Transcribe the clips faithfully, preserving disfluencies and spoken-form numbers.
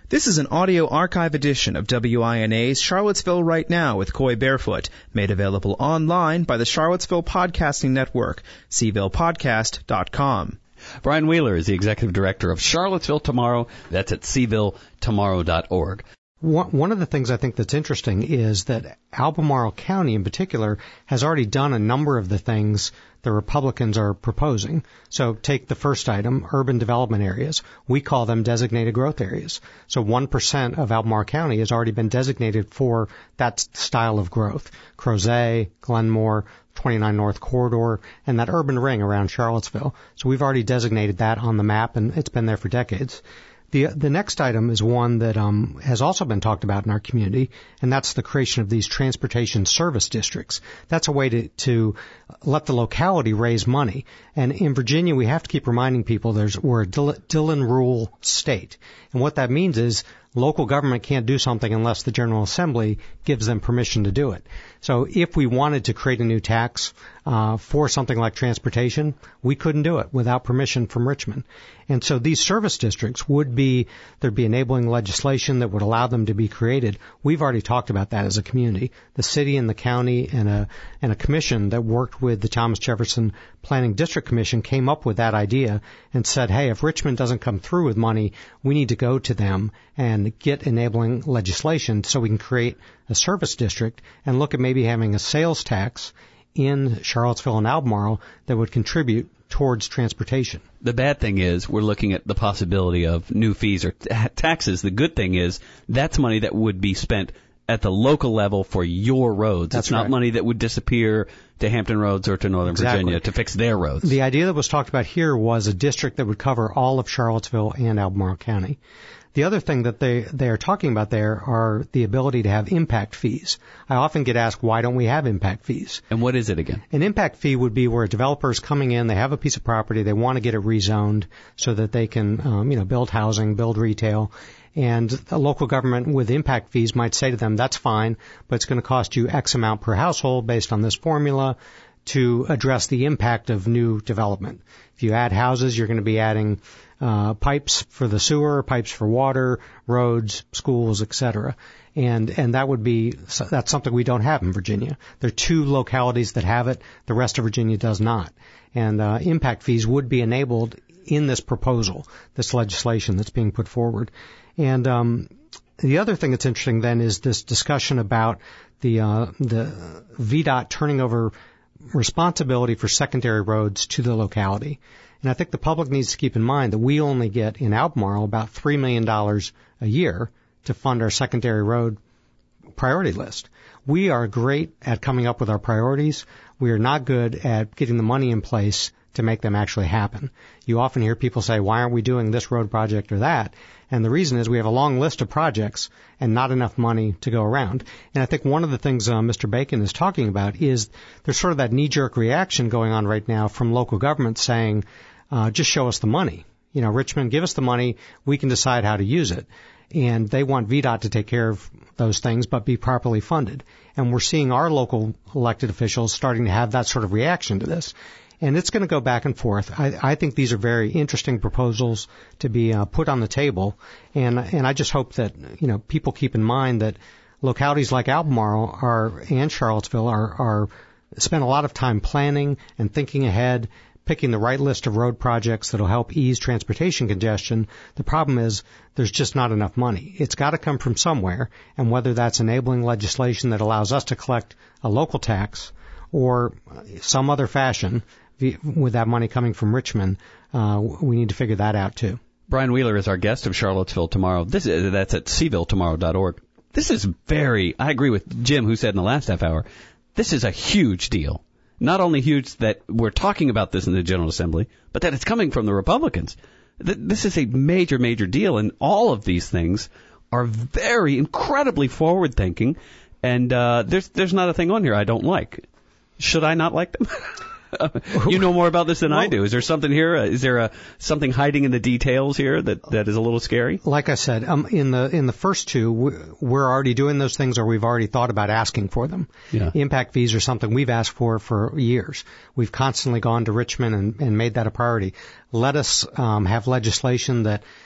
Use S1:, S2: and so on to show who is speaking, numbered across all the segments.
S1: This is an audio archive edition of W I N A's Charlottesville Right Now with Coy Barefoot, made available online by the Charlottesville Podcasting Network, c ville podcast dot com.
S2: Brian Wheeler is the Executive Director of Charlottesville Tomorrow. That's at c ville tomorrow dot org.
S3: One of the things I think that's interesting is that Albemarle County in particular has already done a number of the things the Republicans are proposing. So take the first item, urban development areas. We call them designated growth areas. So one percent of Albemarle County has already been designated for that style of growth. Crozet, Glenmore, twenty-nine North Corridor, and that urban ring around Charlottesville. So we've already designated that on the map, and it's been there for decades. The the next item is one that um, has also been talked about in our community, and that's the creation of these transportation service districts. That's a way to, to let the locality raise money. And in Virginia, we have to keep reminding people there's we're a Dillon rule state. And what that means is local government can't do something unless the General Assembly gives them permission to do it. So if we wanted to create a new tax uh, for something like transportation, we couldn't do it without permission from Richmond. And so these service districts would be, there'd be enabling legislation that would allow them to be created. We've already talked about that as a community. The city and the county and a, and a commission that worked with the Thomas Jefferson Planning District Commission came up with that idea and said, hey, if Richmond doesn't come through with money, we need to go to them and get enabling legislation so we can create a service district and look at maybe having a sales tax in Charlottesville and Albemarle that would contribute towards transportation.
S2: The bad thing is we're looking at the possibility of new fees or t- taxes. The good thing is that's money that would be spent at the local level for your roads.
S3: That's
S2: it's not
S3: right.
S2: money that would disappear to Hampton Roads or to Northern
S3: Exactly.
S2: Virginia to fix their roads.
S3: The idea that was talked about here was a district that would cover all of Charlottesville and Albemarle County. The other thing that they, they are talking about there are the ability to have impact fees. I often get asked, why don't we have impact fees?
S2: And what is it again?
S3: An impact fee would be where a developer is coming in, they have a piece of property, they want to get it rezoned so that they can, um, you know, build housing, build retail. And the local government with impact fees might say to them, that's fine, but it's going to cost you X amount per household based on this formula to address the impact of new development. If you add houses, you're going to be adding uh, pipes for the sewer, pipes for water, roads, schools, et cetera. And and that would be that's something we don't have in Virginia. There are two localities that have it. The rest of Virginia does not. And uh, impact fees would be enabled in this proposal, this legislation that's being put forward. And um, the other thing that's interesting then is this discussion about the uh, the V DOT turning over responsibility for secondary roads to the locality. And I think the public needs to keep in mind that we only get in Albemarle about three million dollars a year to fund our secondary road priority list. We are great at coming up with our priorities. We are not good at getting the money in place to make them actually happen. You often hear people say, why aren't we doing this road project or that? And the reason is we have a long list of projects and not enough money to go around. And I think one of the things uh, Mister Bacon is talking about is there's sort of that knee-jerk reaction going on right now from local government saying, uh, just show us the money. You know, Richmond, give us the money. We can decide how to use it. And they want V DOT to take care of those things but be properly funded. And we're seeing our local elected officials starting to have that sort of reaction to this. And it's going to go back and forth. I, I think these are very interesting proposals to be uh, put on the table. And and I just hope that, you know, people keep in mind that localities like Albemarle are, and Charlottesville are, are spend a lot of time planning and thinking ahead, picking the right list of road projects that will help ease transportation congestion. The problem is there's just not enough money. It's got to come from somewhere, and whether that's enabling legislation that allows us to collect a local tax or some other fashion with that money coming from Richmond, uh, we need to figure that out too.
S2: Brian Wheeler is our guest of Charlottesville Tomorrow. This is, that's at c ville tomorrow dot org. This is very, I agree with Jim who said in the last half hour, this is a huge deal. Not only huge that we're talking about this in the General Assembly, but that it's coming from the Republicans. This is a major, major deal, and all of these things are very incredibly forward-thinking, and uh, there's there's not a thing on here I don't like. Should I not like them? You know more about this than well, I do. Is there something here? Uh, is there a, something hiding in the details here that, that is a little scary?
S3: Like I said, um, in the in the first two, we're already doing those things, or we've already thought about asking for them.
S2: Yeah.
S3: Impact fees are something we've asked for for years. We've constantly gone to Richmond and, and made that a priority. Let us um, have legislation that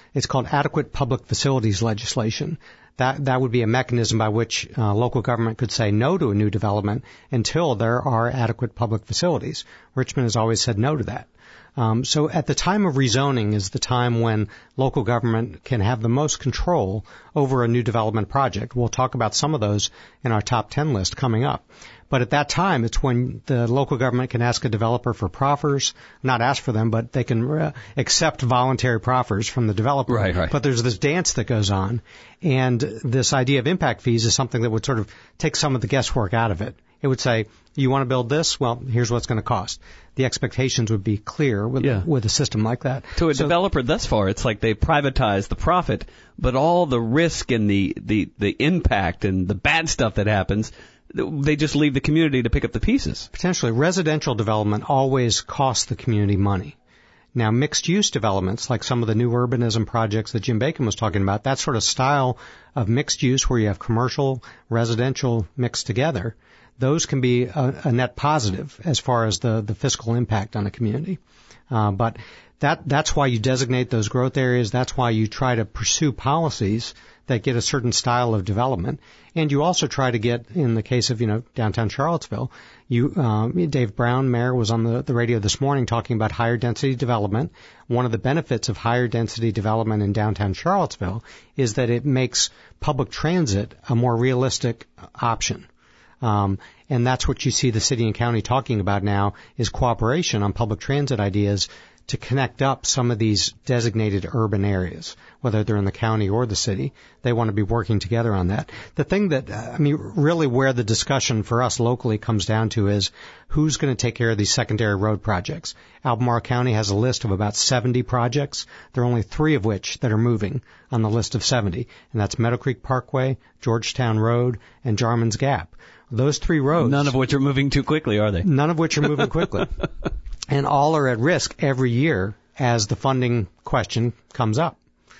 S3: It's called adequate public facilities legislation. That that would be a mechanism by which uh, local government could say no to a new development until there are adequate public facilities. Richmond has always said no to that. Um, so at the time of rezoning is the time when local government can have the most control over a new development project. We'll talk about some of those in our top ten list coming up. But at that time, it's when the local government can ask a developer for proffers, not ask for them, but they can uh, accept voluntary proffers from the developer.
S2: Right, right.
S3: But there's this dance that goes on, and this idea of impact fees is something that would sort of take some of the guesswork out of it. It would say, you want to build this? Well, here's what it's going to cost. The expectations would be clear with,
S2: yeah.
S3: with a system like that.
S2: To a
S3: so,
S2: developer thus far, it's like they privatize the profit, but all the risk and the, the, the impact and the bad stuff that happens, they just leave the community to pick up the pieces.
S3: Potentially, residential development always costs the community money. Now, mixed-use developments, like some of the new urbanism projects that Jim Bacon was talking about, that sort of style of mixed use where you have commercial, residential mixed together, those can be a, a net positive as far as the, the fiscal impact on the community. Uh, but that that's why you designate those growth areas. That's why you try to pursue policies that get a certain style of development. And you also try to get, in the case of, you know, downtown Charlottesville, you, um, Dave Brown, mayor, was on the, the radio this morning talking about higher density development. One of the benefits of higher density development in downtown Charlottesville is that it makes public transit a more realistic option. Um, and that's what you see the city and county talking about now is cooperation on public transit ideas to connect up some of these designated urban areas, whether they're in the county or the city. They want to be working together on that. The thing that, I mean, really where the discussion for us locally comes down to is who's going to take care of these secondary road projects. Albemarle County has a list of about seventy projects. There are only three of which that are moving on the list of seventy, and that's Meadow Creek Parkway, Georgetown Road, and Jarman's Gap. Those three roads.
S2: None of which are moving too quickly, are they?
S3: None of which are moving quickly. And all are at risk every year as the funding question comes up.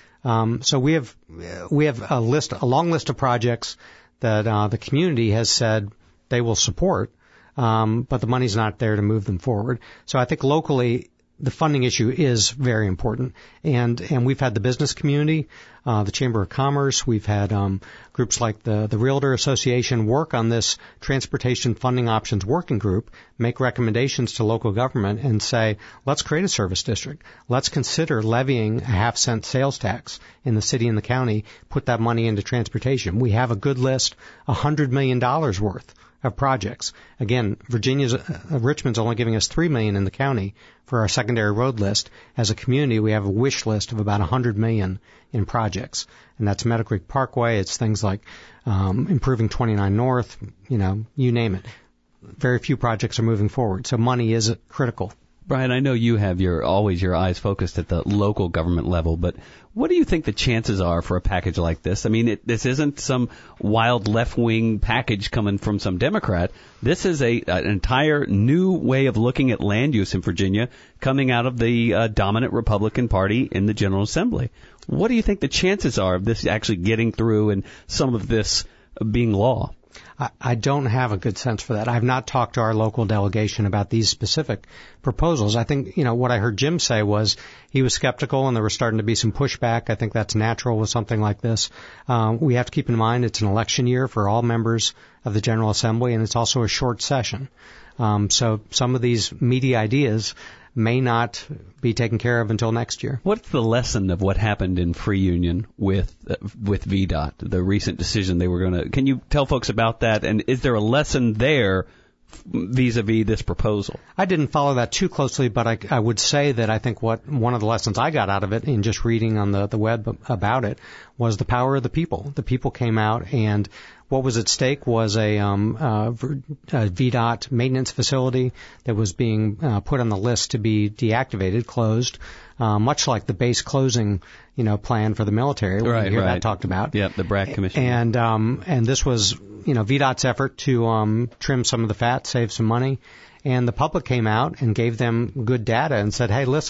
S3: Um, so we have we have a list, a long list of projects that uh, the community has said they will support, um, but the money's not there to move them forward. So I think locally, the funding issue is very important, and and we've had the business community, uh, the Chamber of Commerce, we've had um, groups like the the Realtor Association work on this transportation funding options working group, make recommendations to local government, and say, let's create a service district, let's consider levying a half cent sales tax in the city and the county, put that money into transportation. We have a good list, a hundred million dollars worth of projects. Again, Virginia's, uh, Richmond's only giving us three million dollars in the county for our secondary road list. As a community, we have a wish list of about one hundred million dollars in projects. And that's Meadow Creek Parkway. It's things like um, improving twenty-nine North, you know, you name it. Very few projects are moving forward. So money is critical.
S2: Brian, I know you have your always your eyes focused at the local government level, but what do you think the chances are for a package like this? I mean, it, this isn't some wild left-wing package coming from some Democrat. This is a an entire new way of looking at land use in Virginia coming out of the uh, dominant Republican Party in the General Assembly. What do you think the chances are of this actually getting through and some of this being law?
S3: I don't have a good sense for that. I've not talked to our local delegation about these specific proposals. I think, you know, what I heard Jim say was he was skeptical and there was starting to be some pushback. I think that's natural with something like this. Uh, we have to keep in mind it's an election year for all members of the General Assembly, and it's also a short session. Um, so some of these meaty ideas may not be taken care of until next year.
S2: What's the lesson of what happened in Free Union with uh, with V DOT, the recent decision they were going to... Can you tell folks about that, and is there a lesson there vis-a-vis this proposal?
S3: I didn't follow that too closely, but I, I would say that I think what one of the lessons I got out of it in just reading on the, the web about it was the power of the people. The people came out, and what was at stake was a, um, uh, a V DOT maintenance facility that was being uh, put on the list to be deactivated, closed, uh, much like the base closing, you know, plan for the military.
S2: Right,
S3: you hear
S2: right.
S3: that talked about.
S2: Yep, the Bragg Commission.
S3: And um, and this was, you know, V DOT's effort to um, trim some of the fat, save some money. And the public came out and gave them good data and said, hey, listen,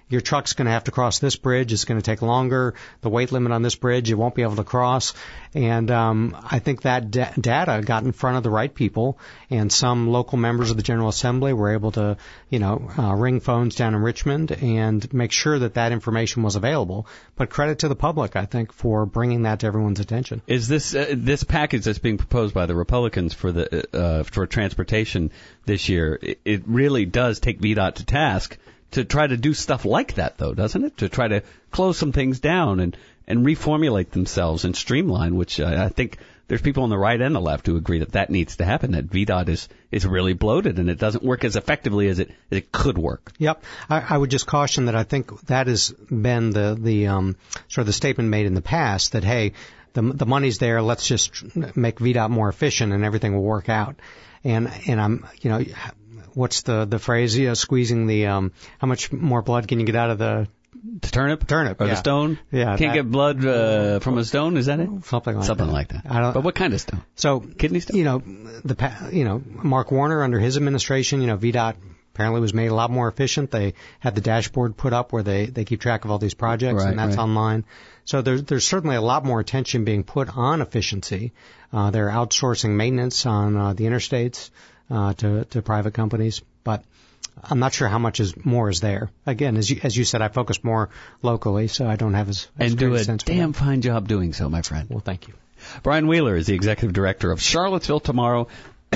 S3: your truck's going to have to cross this bridge. It's going to take longer. The weight limit on this bridge, you won't be able to cross. And um, I think that da- data got in front of the right people, and some local members of the General Assembly were able to, you know, uh, ring phones down in Richmond and make sure that that information was available. But credit to the public, I think, for bringing that to everyone's attention.
S2: Is this uh, this package that's being proposed by the Republicans for the uh, for transportation this year? It, it really does take V DOT to task to try to do stuff like that, though, doesn't it? To try to close some things down and and reformulate themselves and streamline, which I, I think there's people on the right and the left who agree that that needs to happen, that V DOT is, is really bloated and it doesn't work as effectively as it, as it could work.
S3: Yep. I, I would just caution that I think that has been the, the um, sort of the statement made in the past that, hey, the, the money's there, let's just make V DOT more efficient and everything will work out. And, and I'm, you know, what's the, the phrase, you know, squeezing the, um, how much more blood can you get out of the
S2: The turnip?
S3: Turnip,
S2: Or
S3: yeah.
S2: the stone?
S3: Yeah.
S2: Can't
S3: that,
S2: get blood uh, from a stone, is that it?
S3: Something like
S2: Something
S3: that.
S2: like that.
S3: I don't,
S2: but what kind of stone?
S3: So,
S2: Kidney stone?
S3: You know, the pa- you know, Mark Warner, under his administration, you know, V DOT apparently was made a lot more efficient. They had the dashboard put up where they, they keep track of all these projects,
S2: Right,
S3: and that's
S2: right.
S3: online. So there's, there's certainly a lot more attention being put on efficiency. Uh, they're outsourcing maintenance on uh, the interstates uh, to, to private companies. But I'm not sure how much is more is there. Again, as you, as you said, I focus more locally, so I don't have as, as
S2: And do
S3: great
S2: a
S3: sense for
S2: damn
S3: that.
S2: fine job doing so, my friend.
S3: Well, thank you.
S2: Brian Wheeler is the executive director of Charlottesville Tomorrow.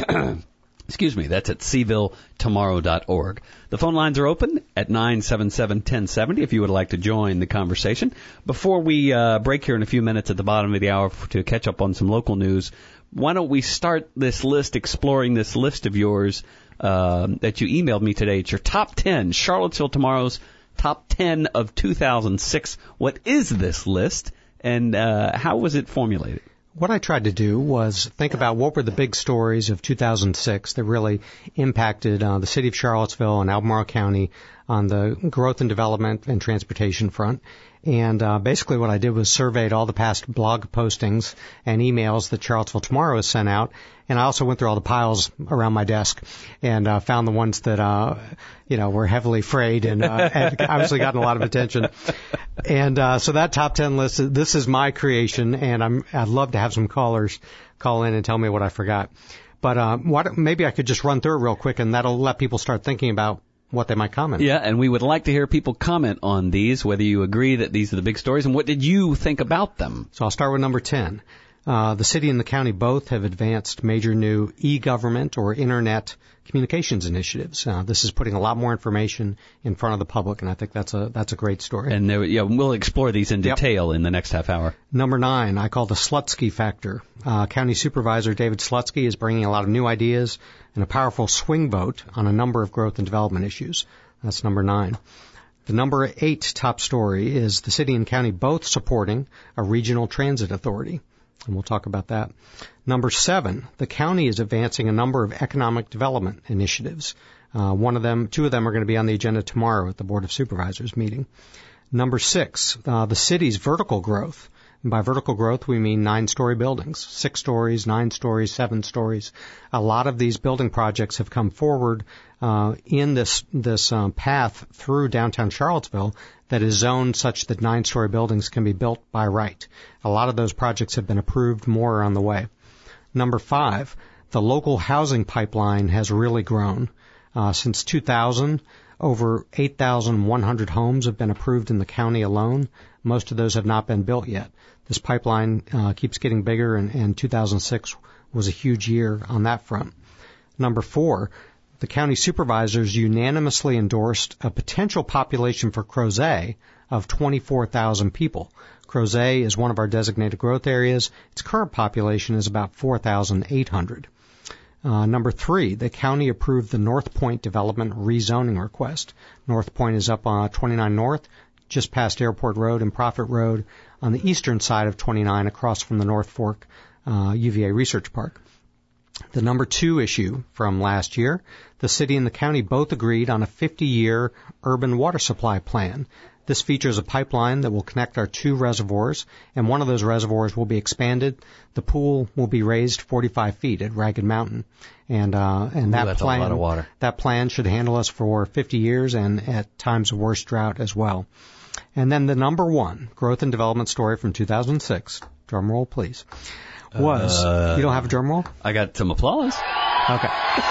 S2: Excuse me, that's at c ville tomorrow dot org. The phone lines are open at nine seven seven, one zero seven zero if you would like to join the conversation. Before we uh, break here in a few minutes at the bottom of the hour to catch up on some local news, why don't we start this list, exploring this list of yours uh, that you emailed me today. It's your top ten, Charlottesville Tomorrow's top ten of two thousand six. What is this list, and uh, how was it formulated?
S3: What I tried to do was think about what were the big stories of two thousand six that really impacted uh, the city of Charlottesville and Albemarle County on the growth and development and transportation front. And uh, basically what I did was surveyed all the past blog postings and emails that Charlottesville Tomorrow has sent out. And I also went through all the piles around my desk and uh, found the ones that, uh, you know, were heavily frayed and uh, had obviously gotten a lot of attention. And uh, so that top ten list, this is my creation, and I'm, I'd love to have some callers call in and tell me what I forgot. But uh, what, maybe I could just run through it real quick, and that'll let people start thinking about what they might comment.
S2: Yeah, and we would like to hear people comment on these, whether you agree that these are the big stories, and what did you think about them?
S3: So I'll start with number ten. Uh, the city and the county both have advanced major new e-government or internet communications initiatives. Uh, this is putting a lot more information in front of the public, and I think that's a that's a great story.
S2: And there, yeah, we'll explore these in
S3: Yep.
S2: detail in the next half hour.
S3: Number nine, I call the Slutsky factor. Uh, County Supervisor David Slutsky is bringing a lot of new ideas and a powerful swing vote on a number of growth and development issues. That's number nine. The number eight top story is the city and county both supporting a regional transit authority. And we'll talk about that. Number seven, the county is advancing a number of economic development initiatives. Uh, one of them, two of them are going to be on the agenda tomorrow at the Board of Supervisors meeting. Number six, uh, the city's vertical growth. And by vertical growth, we mean nine-story buildings, six stories, nine stories, seven stories. A lot of these building projects have come forward uh, in this this um, path through downtown Charlottesville that is zoned such that nine-story buildings can be built by right. A lot of those projects have been approved, more are on the way. Number five, the local housing pipeline has really grown. Uh, since two thousand, over eight thousand one hundred homes have been approved in the county alone. Most of those have not been built yet. This pipeline uh, keeps getting bigger, and, and two thousand six was a huge year on that front. Number four, the county supervisors unanimously endorsed a potential population for Crozet of twenty-four thousand people. Crozet is one of our designated growth areas. Its current population is about four thousand eight hundred. Uh, number three, the county approved the North Point development rezoning request. North Point is up on twenty-nine North, just past Airport Road and Prophet Road, on the eastern side of twenty-nine, across from the North Fork uh, U V A Research Park. The number two issue from last year, the city and the county both agreed on a fifty-year urban water supply plan. This features a pipeline that will connect our two reservoirs, and one of those reservoirs will be expanded. The pool will be raised forty-five feet at Ragged Mountain, and uh, and that
S2: Ooh, that's
S3: plan
S2: a lot of water.
S3: that plan should handle us for fifty years and at times of worst drought as well. And then the number one growth and development story from two thousand six, drum roll please, was
S2: Uh,
S3: you don't have a drum roll?
S2: I got some applause.
S3: Okay.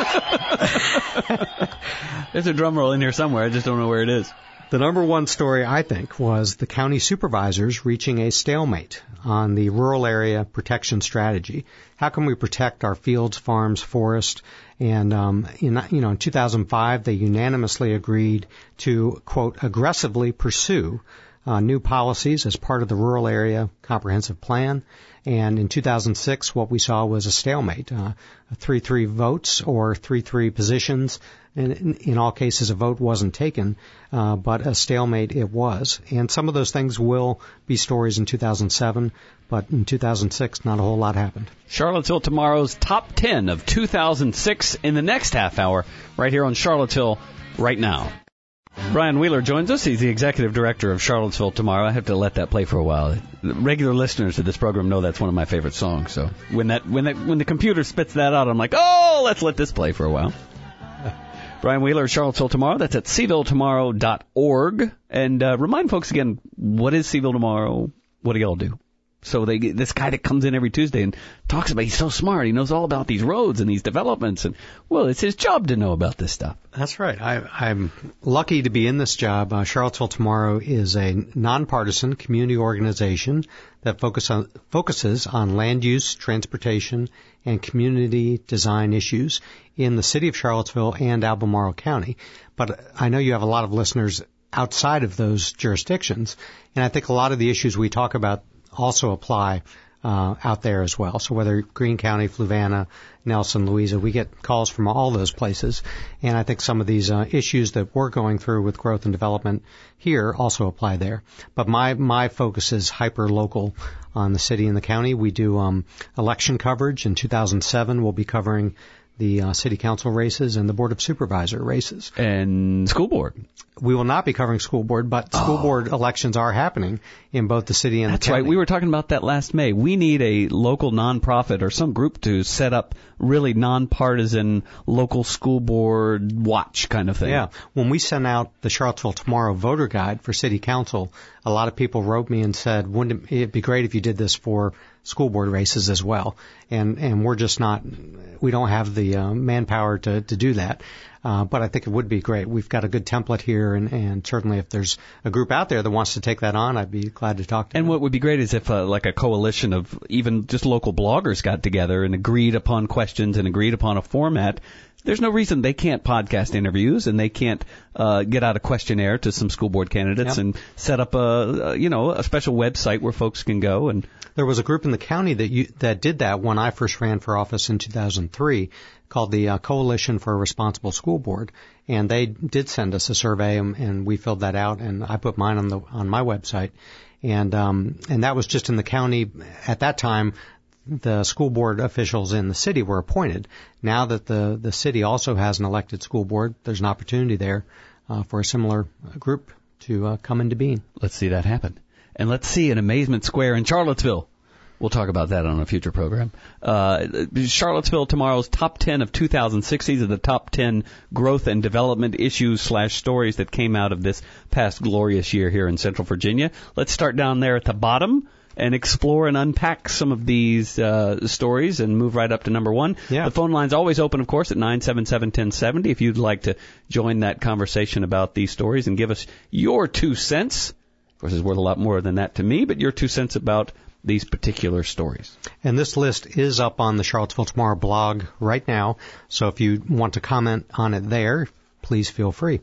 S2: There's a drum roll in here somewhere. I just don't know where it is.
S3: The number one story, I think, was the county supervisors reaching a stalemate on the rural area protection strategy. How can we protect our fields, farms, forests? And um, in you know in two thousand five, they unanimously agreed to, quote, aggressively pursue uh, new policies as part of the rural area comprehensive plan. And in two thousand six, what we saw was a stalemate, uh, three three votes or three three positions. And in, in all cases, a vote wasn't taken, uh, but a stalemate it was. And some of those things will be stories in two thousand seven, but in two thousand six, not a whole lot happened.
S2: Charlottesville Tomorrow's Top ten of two thousand six in the next half hour, right here on Charlottesville Right Now. Brian Wheeler joins us. He's the executive director of Charlottesville Tomorrow. I have to let that play for a while. Regular listeners to this program know that's one of my favorite songs. So when that when that when the computer spits that out, I'm like, oh, let's let this play for a while. Brian Wheeler, Charlottesville Tomorrow. That's at c ville tomorrow dot org. And uh, remind folks again, what is CVille Tomorrow? What do y'all do? So they get this guy that comes in every Tuesday and talks about, he's so smart, he knows all about these roads and these developments, and, well, it's his job to know about this stuff.
S3: That's right. I, I'm lucky to be in this job. Uh, Charlottesville Tomorrow is a nonpartisan community organization that focus on, focuses on land use, transportation, and community design issues in the city of Charlottesville and Albemarle County. But I know you have a lot of listeners outside of those jurisdictions, and I think a lot of the issues we talk about also apply uh, out there as well. So whether Greene County, Fluvanna, Nelson, Louisa, we get calls from all those places. And I think some of these uh, issues that we're going through with growth and development here also apply there. But my, my focus is hyper-local on the city and the county. We do um, election coverage. In two thousand seven, we'll be covering the uh, city council races and the board of supervisor races.
S2: And school board.
S3: We will not be covering school board, but school
S2: Oh.
S3: board elections are happening in both the city and
S2: That's
S3: the county.
S2: right. We were talking about that last May. We need a local nonprofit or some group to set up really nonpartisan local school board watch kind of thing.
S3: Yeah. When we sent out the Charlottesville Tomorrow voter guide for city council, a lot of people wrote me and said, wouldn't it be great if you did this for school board races as well? And and we're just not, we don't have the uh, manpower to, to do that. Uh, but I think it would be great. We've got a good template here, and, and certainly if there's a group out there that wants to take that on, I'd be glad to talk to them.
S2: And what would be great is if uh, like a coalition of even just local bloggers got together and agreed upon questions and agreed upon a format. There's no reason they can't podcast interviews and they can't uh, get out a questionnaire to some school board candidates
S3: Yep.
S2: and set up a, a you know a special website where folks can go. And
S3: There was a group in the county that you, that did that when I first ran for office in two thousand three, called the uh, Coalition for a Responsible School Board, and they did send us a survey, and, and we filled that out, and I put mine on the on my website, and um, and that was just in the county at that time. The school board officials in the city were appointed. Now that the the city also has an elected school board, there's an opportunity there uh, for a similar group to uh, come into being.
S2: let's see that happen. And let's see an Amazement Square in Charlottesville. We'll talk about that on a future program. Uh, Charlottesville Tomorrow's Top ten of two thousand six. These are the top ten growth and development issues slash stories that came out of this past glorious year here in Central Virginia. Let's start down there at the bottom and explore and unpack some of these uh, stories and move right up to number one.
S3: Yeah.
S2: The phone line's always open, of course, at nine seven seven, one zero seven zero if you'd like to join that conversation about these stories and give us your two cents. Of course, it's worth a lot more than that to me, but your two cents about these particular stories.
S3: And this list is up on the Charlottesville Tomorrow blog right now, so if you want to comment on it there, please feel free.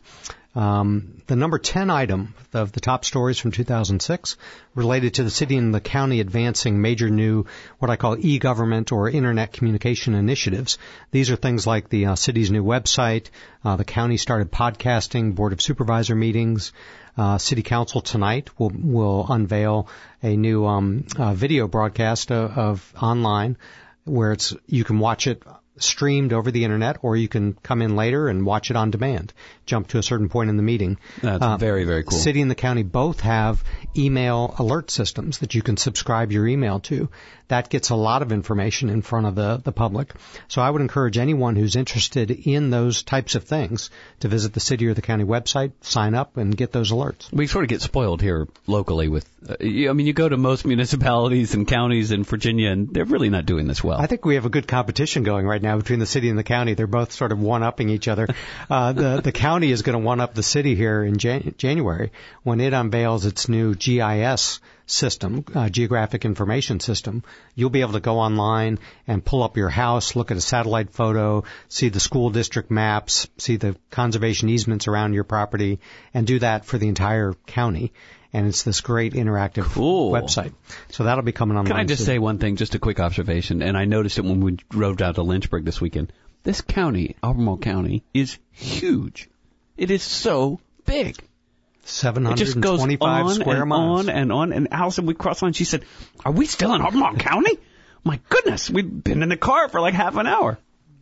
S3: Um, the number ten item of the top stories from two thousand six related to the city and the county advancing major new, what I call e-government or internet communication initiatives. These are things like the uh, city's new website, uh, the county started podcasting, board of supervisor meetings. Uh, City Council tonight will will unveil a new um, uh, video broadcast of, of online where it's you can watch it streamed over the internet, or you can come in later and watch it on demand. Jump to a certain point in the meeting.
S2: That's uh, very, very cool.
S3: City and the county both have email alert systems that you can subscribe your email to. That gets a lot of information in front of the, the public. So I would encourage anyone who's interested in those types of things to visit the city or the county website, sign up, and get those alerts.
S2: We sort of get spoiled here locally with, uh, I mean, you go to most municipalities and counties in Virginia, and they're really not doing this well.
S3: I think we have a good competition going right now between the city and the county. They're both sort of one-upping each other. Uh, the, the county is going to one-up the city here in Jan- January when it unveils its new G I S system, uh, geographic information system. You'll be able to go online and pull up your house, look at a satellite photo, see the school district maps, see the conservation easements around your property, and do that for the entire county. And it's this great interactive
S2: cool.
S3: website. So that'll be coming online.
S2: Can I just
S3: soon.
S2: say one thing, just a quick observation, and I noticed it when we drove down to Lynchburg this weekend. This county, Albemarle County, is huge. It is so big.
S3: seven hundred twenty-five
S2: it just goes on
S3: square
S2: and
S3: miles.
S2: on and on. And Allison, we crossed on. She said, "Are we still in Albemarle County?" My goodness, we've been in the car for like half an hour.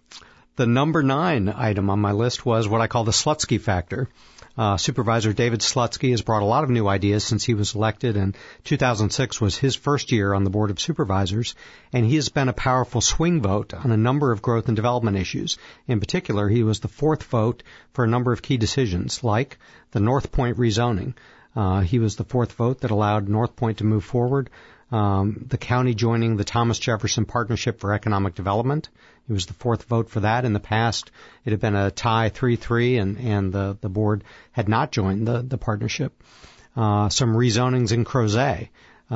S3: The number nine item on my list was what I call the Slutsky factor. Uh, Supervisor David Slutsky has brought a lot of new ideas since he was elected, and two thousand six was his first year on the Board of Supervisors, and he has been a powerful swing vote on a number of growth and development issues. In particular, he was the fourth vote for a number of key decisions, like the North Point rezoning. Uh, he was the fourth vote that allowed North Point to move forward. Um, the county joining the Thomas Jefferson Partnership for Economic Development. He was the fourth vote for that. In the past, it had been a tie three three, and, and the, the board had not joined the, the partnership. Uh, some rezonings in Crozet.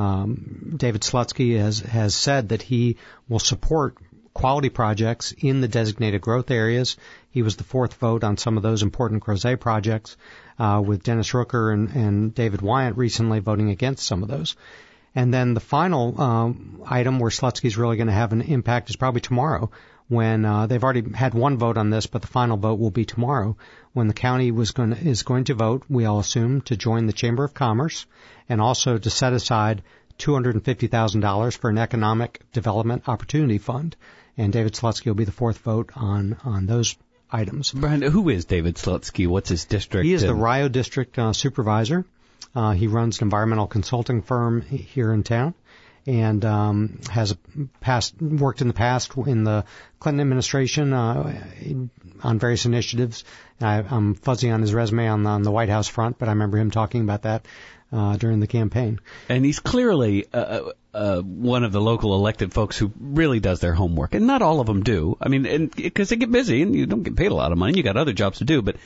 S3: Um, David Slutsky has, has said that he will support quality projects in the designated growth areas. He was the fourth vote on some of those important Crozet projects, uh, with Dennis Rooker and, and David Wyant recently voting against some of those. And then the final um, item where Slutsky's really going to have an impact is probably tomorrow, when uh, they've already had one vote on this, but the final vote will be tomorrow, when the county was going to, is going to vote, we all assume, to join the Chamber of Commerce and also to set aside two hundred fifty thousand dollars for an Economic Development Opportunity Fund. And David Slutsky will be the fourth vote on, on those items.
S2: Brian, who is David Slutsky? What's his district?
S3: He is the Rio District uh, Supervisor. Uh, he runs an environmental consulting firm here in town, and um, has past worked in the past in the Clinton administration uh, on various initiatives. I, I'm fuzzy on his resume on the, on the White House front, but I remember him talking about that uh, during the campaign.
S2: And he's clearly uh, uh, one of the local elected folks who really does their homework, and not all of them do. I mean, because they get busy and you don't get paid a lot of money, you got other jobs to do, but.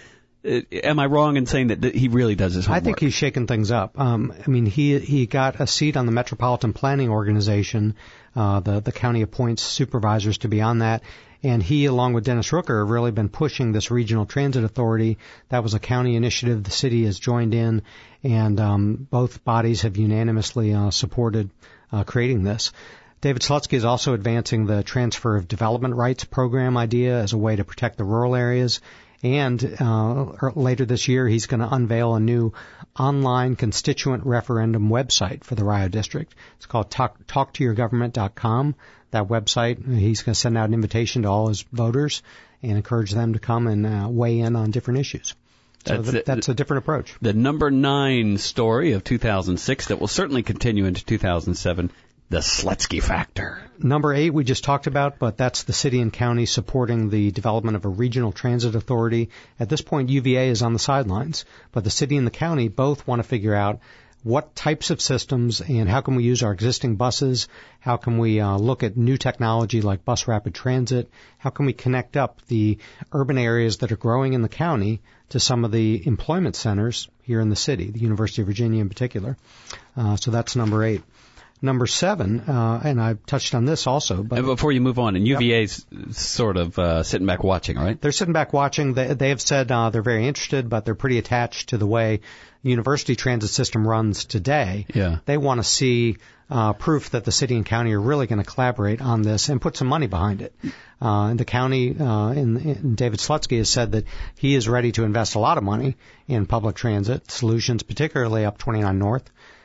S2: Am I wrong in saying that he really does his homework?
S3: I think he's shaking things up. Um, I mean, he he got a seat on the Metropolitan Planning Organization. Uh, the the county appoints supervisors to be on that, and he, along with Dennis Rooker, have really been pushing this regional transit authority. That was a county initiative. The city has joined in, and um, both bodies have unanimously uh, supported uh, creating this. David Slutsky is also advancing the transfer of development rights program idea as a way to protect the rural areas. And uh, later this year, he's going to unveil a new online constituent referendum website for the Rio District. It's called talk, talk to your government dot com. That website, he's going to send out an invitation to all his voters and encourage them to come and uh, weigh in on different issues. So
S2: that's,
S3: that, that's a different approach.
S2: The number nine story of two thousand six that will certainly continue into two thousand seven. The Slutsky factor.
S3: Number eight we just talked about, but that's the city and county supporting the development of a regional transit authority. At this point, U V A is on the sidelines, but the city and the county both want to figure out what types of systems and how can we use our existing buses, how can we uh, look at new technology like bus rapid transit, how can we connect up the urban areas that are growing in the county to some of the employment centers here in the city, the University of Virginia in particular. Uh, so that's number eight. Number seven, uh, and I touched on this also. But
S2: and before you move on, and U V A's
S3: yep.
S2: sort of uh, sitting back watching, right?
S3: They're sitting back watching. They, they have said uh, they're very interested, but they're pretty attached to the way the university transit system runs today.
S2: Yeah.
S3: They want to see uh, proof that the city and county are really going to collaborate on this and put some money behind it. Uh, and the county, uh, and, and David Slutsky has said that he is ready to invest a lot of money in public transit solutions, particularly up twenty-nine North.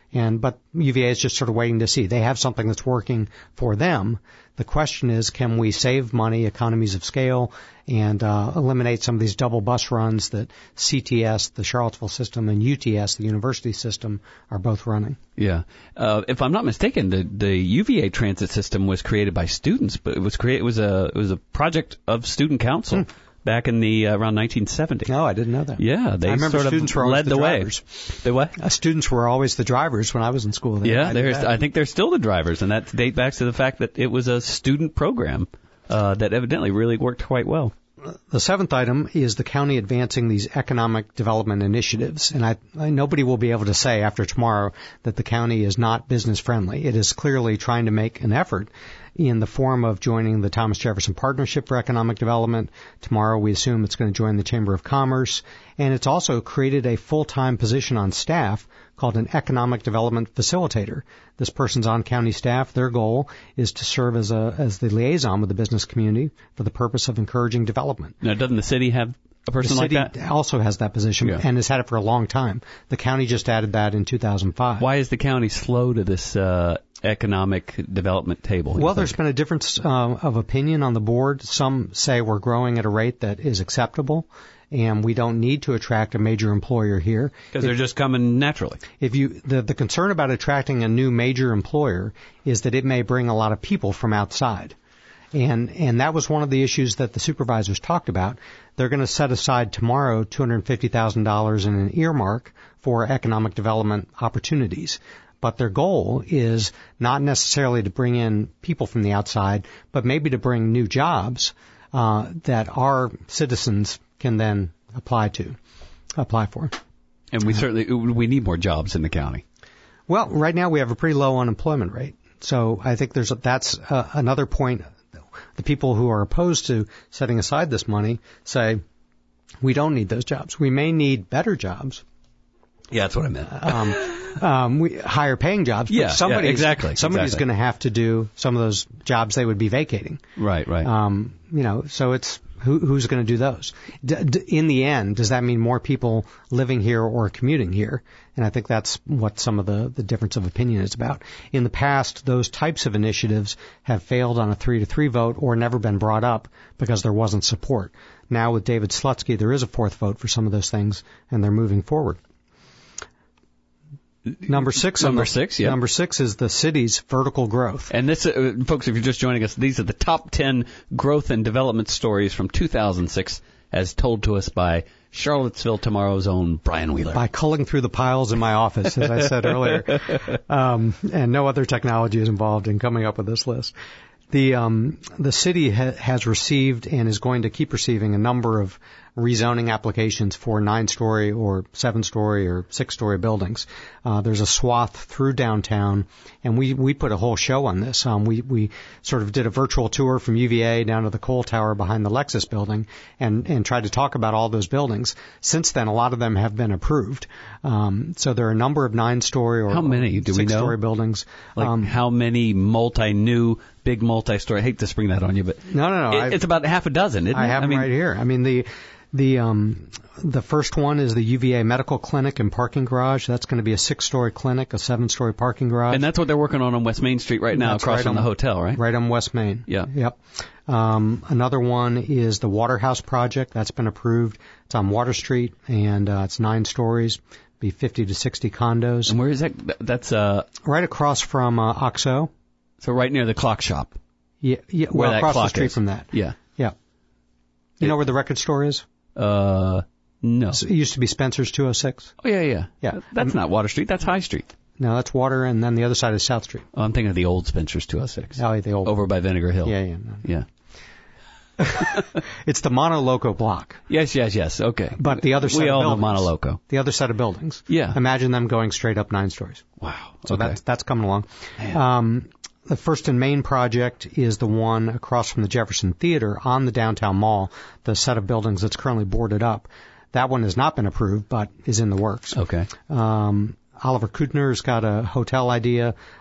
S3: And but U V A is just sort of waiting to see. They have something that's working for them. The question is, can we save money, economies of scale, and uh, eliminate some of these double bus runs that C T S, the Charlottesville system, and U T S, the university system, are both running?
S2: Yeah. Uh, if I'm not mistaken, the, the U V A transit system was created by students, but it was created, it was a, it was a project of student council. Hmm. Back in the uh, around nineteen seventy.
S3: No, I didn't know that.
S2: Yeah, they
S3: I remember
S2: sort
S3: students
S2: of
S3: were
S2: led
S3: the,
S2: the way.
S3: Drivers.
S2: They what?
S3: Uh, students were always the drivers when I was in school. They,
S2: yeah,
S3: I,
S2: there's. I think they're still the drivers, and that dates back to the fact that it was a student program uh, that evidently really worked quite well.
S3: The seventh item is the county advancing these economic development initiatives. And I, I, nobody will be able to say after tomorrow that the county is not business friendly. It is clearly trying to make an effort in the form of joining the Thomas Jefferson Partnership for Economic Development. Tomorrow we assume it's going to join the Chamber of Commerce. And it's also created a full-time position on staff called an Economic Development Facilitator. This person's on county staff. Their goal is to serve as a as the liaison with the business community for the purpose of encouraging development.
S2: Now, doesn't the city have a person
S3: the
S2: like
S3: city
S2: that?
S3: Also has that position
S2: Yeah.
S3: and has had it for a long time. The county just added that in two thousand five.
S2: Why is the county slow to this uh, economic development table?
S3: Well, there's been a difference uh, of opinion on the board. Some say we're growing at a rate that is acceptable, and we don't need to attract a major employer here.
S2: Because they're just coming naturally.
S3: If you, the, the concern about attracting a new major employer is that it may bring a lot of people from outside. And, and that was one of the issues that the supervisors talked about. They're going to set aside tomorrow two hundred fifty thousand dollars in an earmark for economic development opportunities. But their goal is not necessarily to bring in people from the outside, but maybe to bring new jobs uh, that our citizens can then apply to, apply for.
S2: And we certainly we need more jobs in the county.
S3: Well, right now we have a pretty low unemployment rate, so I think there's a, that's uh, another point. The people who are opposed to setting aside this money say we don't need those jobs. We may need better jobs.
S2: Yeah, that's what I meant.
S3: um, um, we, higher paying jobs.
S2: Yeah,
S3: but somebody's,
S2: yeah, exactly.
S3: Somebody's
S2: exactly.
S3: going to have to do some of those jobs they would be vacating.
S2: Right, right.
S3: Um, you know, so it's who, who's going to do those? D- d- in the end, does that mean more people living here or commuting here? And I think that's what some of the, the difference of opinion is about. In the past, those types of initiatives have failed on a three to three vote or never been brought up because there wasn't support. Now with David Slutsky, there is a fourth vote for some of those things, and they're moving forward. Number six.
S2: Number
S3: the,
S2: six, yeah.
S3: Number six is the city's vertical growth.
S2: And this, uh, folks, if you're just joining us, these are the top ten growth and development stories from two thousand six, as told to us by Charlottesville Tomorrow's own Brian Wheeler.
S3: By culling through the piles in my office, as I said earlier. Um, and no other technology is involved in coming up with this list. The um, the city ha- has received and is going to keep receiving a number of rezoning applications for nine-story or seven-story or six-story buildings. Uh, there's a swath through downtown, and we, we put a whole show on this. Um, we, we sort of did a virtual tour from U V A down to the Cole Tower behind the Lexus building and, and tried to talk about all those buildings. Since then, a lot of them have been approved. Um, so there are a number of nine-story or
S2: how many do we know?
S3: Six-story buildings.
S2: Like
S3: um,
S2: how many multi-new, big multi-story? I hate to spring that on you, but
S3: no, no, no.
S2: It, it's about half a dozen, isn't
S3: I
S2: it?
S3: have
S2: I
S3: them
S2: mean,
S3: right here. I mean, the the um the first one is the U V A Medical Clinic and Parking Garage. That's going to be a six-story clinic, a seven-story parking garage.
S2: And that's what they're working on on West Main Street right now,
S3: That's
S2: across
S3: right
S2: from
S3: on,
S2: the hotel, right?
S3: Right on West Main.
S2: Yeah.
S3: Yep. Um, another one is the Waterhouse Project. That's been approved. It's on Water Street, and uh, it's nine stories. Be fifty to sixty condos.
S2: And where is that? That's uh,
S3: right across from uh, Oxo.
S2: So right near the clock shop.
S3: Yeah. yeah
S2: Where
S3: well,
S2: that
S3: across
S2: clock
S3: the street
S2: is.
S3: from that.
S2: Yeah.
S3: Yeah. You
S2: It-
S3: know where the record store is?
S2: Uh, no.
S3: It used to be Spencer's two oh six.
S2: Oh yeah, yeah.
S3: Yeah.
S2: That's not Water Street. That's High Street.
S3: No, that's Water, and then the other side is South Street.
S2: Oh, I'm thinking of the old Spencer's two oh six.
S3: Oh, the old
S2: Over by Vinegar Hill.
S3: Yeah, yeah. No.
S2: Yeah.
S3: It's the Mono Loco block.
S2: Yes, yes, yes. Okay.
S3: But the other side
S2: we
S3: of
S2: all know
S3: buildings.
S2: Monoloco.
S3: The other set of buildings.
S2: Yeah.
S3: Imagine them going straight up nine stories.
S2: Wow.
S3: So
S2: okay.
S3: that's that's coming along. Um, the First and Main project is the one across from the Jefferson Theater on the downtown mall, the set of buildings that's currently boarded up. That one has not been approved, but is in the works.
S2: Okay.
S3: Um, Oliver Kutner's got a hotel idea.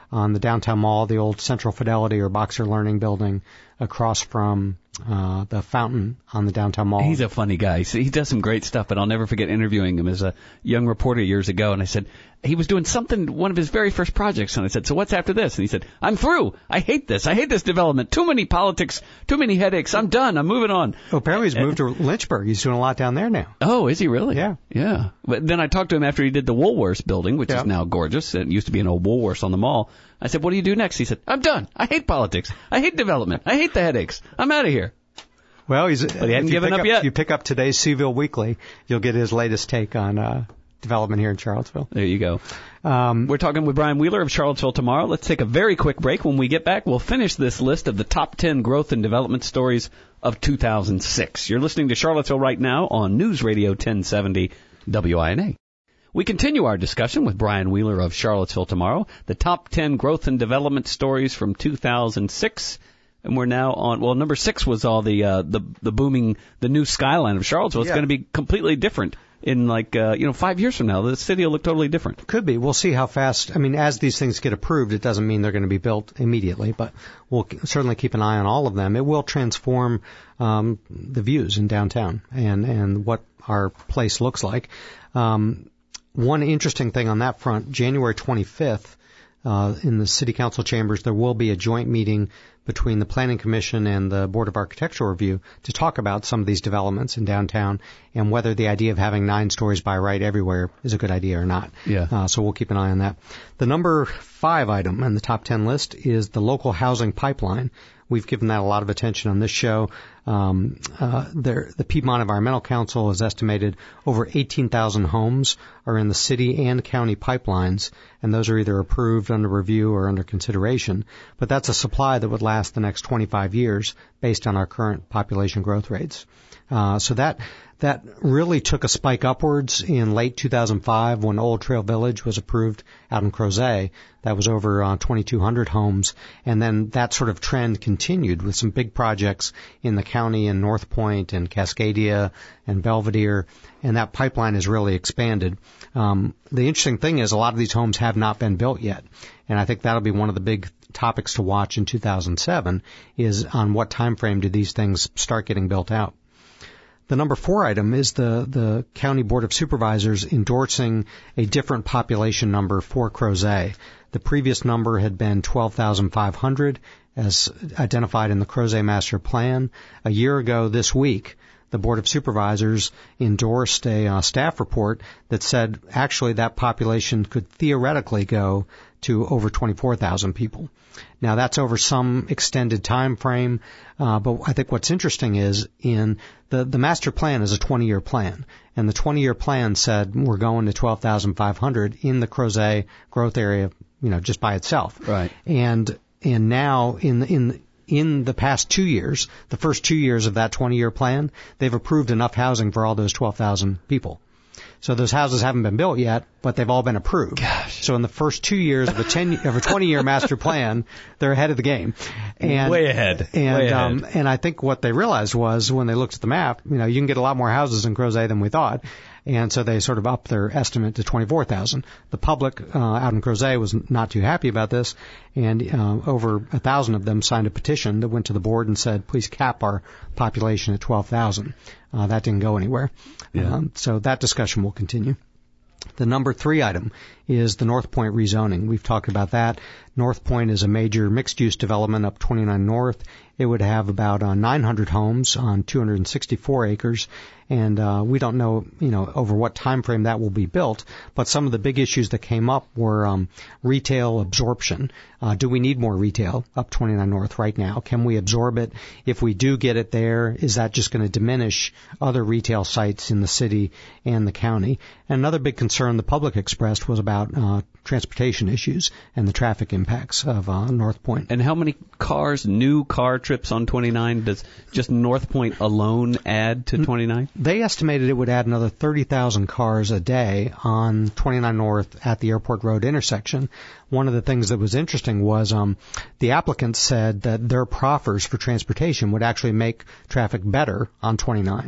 S3: on the downtown mall, the old Central Fidelity or Boxer Learning Building across from uh, the fountain on the downtown mall.
S2: He's a funny guy. He does some great stuff, but I'll never forget interviewing him as a young reporter years ago. And I said, he was doing something, one of his very first projects. And I said, so what's after this? And he said, I'm through. I hate this. I hate this development. Too many politics. Too many headaches. I'm done. I'm moving on.
S3: Oh, apparently he's moved to Lynchburg. He's doing a lot down there now.
S2: Oh, is he really?
S3: Yeah.
S2: Yeah. But then I talked to him after he did the Woolworths building, which
S3: yeah.
S2: is now gorgeous. It used to be an old Woolworths on the mall. I said, what do you do next? He said, I'm done. I hate politics. I hate development. I hate the headaches. I'm out of here.
S3: Well, he's
S2: but he hadn't given up,
S3: up
S2: yet.
S3: If you pick up today's Seaville Weekly, you'll get his latest take on uh, development here in Charlottesville.
S2: There you go. Um, We're talking with Brian Wheeler of Charlottesville Tomorrow. Let's take a very quick break. When we get back, we'll finish this list of the top ten growth and development stories of two thousand six. You're listening to Charlottesville Right Now on News Radio ten seventy W I N A. We continue our discussion with Brian Wheeler of Charlottesville Tomorrow, the top ten growth and development stories from two thousand six. And we're now on, well, number six was all the, uh, the, the booming, the new skyline of Charlottesville. It's
S3: yeah.
S2: going to be completely different in like, uh, you know, five years from now. The city will look totally different.
S3: Could be. We'll see how fast. I mean, as these things get approved, it doesn't mean they're going to be built immediately, but we'll certainly keep an eye on all of them. It will transform, um, the views in downtown and, and what our place looks like. Um, one interesting thing on that front, January twenty-fifth, uh, in the city council chambers, there will be a joint meeting between the Planning Commission and the Board of Architectural Review to talk about some of these developments in downtown and whether the idea of having nine stories by right everywhere is a good idea or not.
S2: Yeah.
S3: Uh, so we'll keep an eye on that. The number five item on the top ten list is the local housing pipeline. We've given that a lot of attention on this show. Um, uh, there, the Piedmont Environmental Council has estimated over eighteen thousand homes are in the city and county pipelines, and those are either approved, under review, or under consideration. But that's a supply that would last the next twenty-five years based on our current population growth rates. Uh, so that that really took a spike upwards in late two thousand five when Old Trail Village was approved out in Crozet. That was over uh, twenty-two hundred homes, and then that sort of trend continued with some big projects in the county in North Point and Cascadia and Belvedere, and that pipeline has really expanded. Um, the interesting thing is a lot of these homes have not been built yet, and I think that'll be one of the big topics to watch in two thousand seven is on what time frame do these things start getting built out. The number four item is the, the County Board of Supervisors endorsing a different population number for Crozet. The previous number had been twelve thousand five hundred as identified in the Crozet Master Plan. A year ago this week, the Board of Supervisors endorsed a uh, staff report that said actually that population could theoretically go to over twenty-four thousand people. Now that's over some extended time frame, uh, but I think what's interesting is in the, the master plan is a twenty-year plan, and the twenty-year plan said we're going to twelve thousand five hundred in the Crozet growth area, you know, just by itself.
S2: Right.
S3: And and now in in in the past two years, the first two years of that twenty-year plan, they've approved enough housing for all those twelve thousand people. So those houses haven't been built yet, but they've all been approved.
S2: Gosh.
S3: So in the first two years of a ten of a twenty-year master plan, they're ahead of the game. And,
S2: Way ahead.
S3: And
S2: Way ahead.
S3: Um, and I think what they realized was when they looked at the map, you know, you can get a lot more houses in Crozet than we thought. And so they sort of upped their estimate to twenty-four thousand. The public uh, out in Crozet was not too happy about this, and uh, over a thousand of them signed a petition that went to the board and said, please cap our population at twelve thousand. Uh, that didn't go anywhere.
S2: Yeah.
S3: Um, so that discussion will continue. The number three item is the North Point rezoning. We've talked about that. North Point is a major mixed-use development up twenty-nine North. It would have about uh, nine hundred homes on two hundred sixty-four acres, and uh, we don't know, you know, over what time frame that will be built. But some of the big issues that came up were um, retail absorption. Uh, do we need more retail up twenty-nine North right now? Can we absorb it? If we do get it there, is that just going to diminish other retail sites in the city and the county? And another big concern the public expressed was about uh, transportation issues and the traffic impacts of uh, North Point.
S2: And how many cars, new car trips on twenty-nine does just North Point alone add to twenty-nine?
S3: They estimated it would add another thirty thousand cars a day on twenty-nine North at the Airport Road intersection. One of the things that was interesting was um, the applicants said that their proffers for transportation would actually make traffic better on twenty-nine.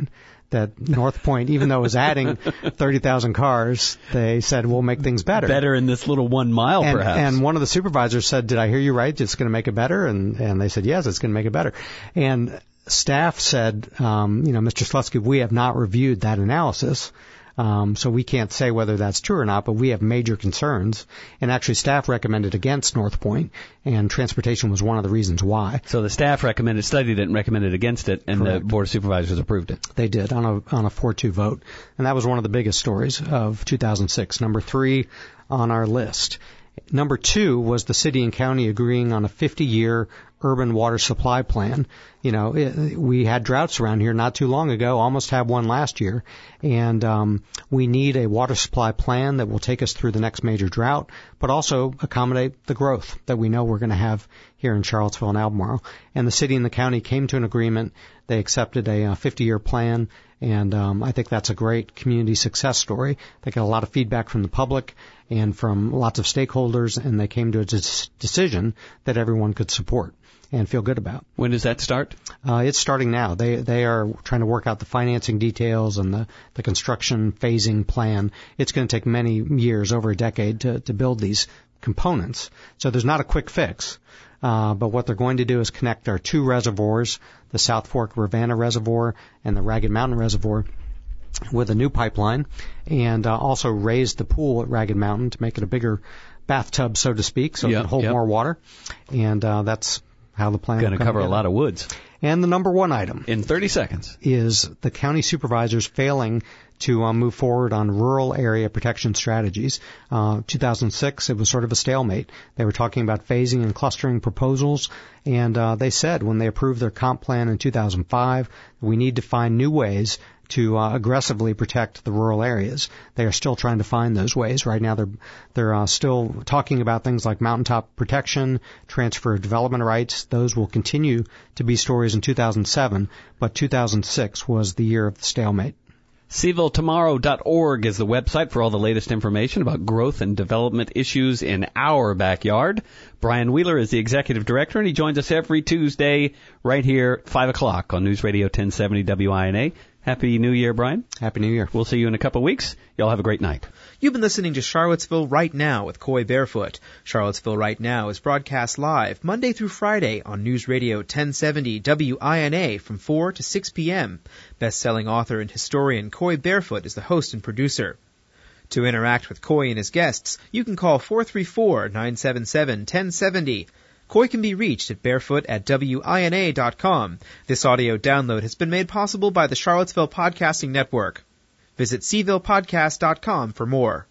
S3: that North Point, even though it was adding thirty thousand cars, they said, we'll make things better.
S2: Better in this little one mile,
S3: and,
S2: perhaps.
S3: And one of the supervisors said, did I hear you right? It's going to make it better? And, and they said, yes, it's going to make it better. And staff said, um, you know, Mister Slutsky, we have not reviewed that analysis. Um, so we can't say whether that's true or not, but we have major concerns. And actually, staff recommended against North Point, and transportation was one of the reasons why.
S2: So the staff recommended, studied it and recommended against it, and Correct. The Board of Supervisors approved it.
S3: They did on a on a four two vote. And that was one of the biggest stories of two thousand six. Number three on our list. Number two was the city and county agreeing on a fifty-year urban water supply plan. You know, it, we had droughts around here not too long ago, almost had one last year, and um, we need a water supply plan that will take us through the next major drought, but also accommodate the growth that we know we're going to have here in Charlottesville and Albemarle. And the city and the county came to an agreement. They accepted a uh, fifty-year plan, and um, I think that's a great community success story. They got a lot of feedback from the public and from lots of stakeholders, and they came to a des- decision that everyone could support and feel good about.
S2: When does that start?
S3: Uh, it's starting now. They they are trying to work out the financing details and the, the construction phasing plan. It's going to take many years, over a decade, to, to build these components. So there's not a quick fix. Uh, but what they're going to do is connect our two reservoirs, the South Fork Ravenna Reservoir and the Ragged Mountain Reservoir, with a new pipeline, and uh, also raise the pool at Ragged Mountain to make it a bigger bathtub, so to speak, so
S2: yep,
S3: it can hold
S2: yep.
S3: more water. And uh, that's how the plan
S2: going
S3: will
S2: to cover together. A lot of woods.
S3: And the number one item
S2: in thirty seconds
S3: is the county supervisors failing to uh, move forward on rural area protection strategies. Uh, two thousand six, it was sort of a stalemate. They were talking about phasing and clustering proposals, and uh, they said when they approved their comp plan in two thousand five, we need to find new ways to uh, aggressively protect the rural areas. They are still trying to find those ways. Right now they're they're uh, still talking about things like mountaintop protection, transfer of development rights. Those will continue to be stories in two thousand seven, but two thousand six was the year of the stalemate.
S2: Seaville Tomorrow dot org is the website for all the latest information about growth and development issues in our backyard. Brian Wheeler is the executive director, and he joins us every Tuesday right here, five o'clock on News Radio ten seventy W I N A. Happy New Year, Brian.
S3: Happy New Year.
S2: We'll see you in a couple of weeks. Y'all have a great night.
S1: You've been listening to Charlottesville Right Now with Coy Barefoot. Charlottesville Right Now is broadcast live Monday through Friday on News Radio ten seventy W I N A from four to six p.m. Best-selling author and historian Coy Barefoot is the host and producer. To interact with Coy and his guests, you can call four three four, nine seven seven, one zero seven zero. Coy can be reached at barefoot at W I N A dot com. This audio download has been made possible by the Charlottesville Podcasting Network. Visit Seaville Podcast dot com for more.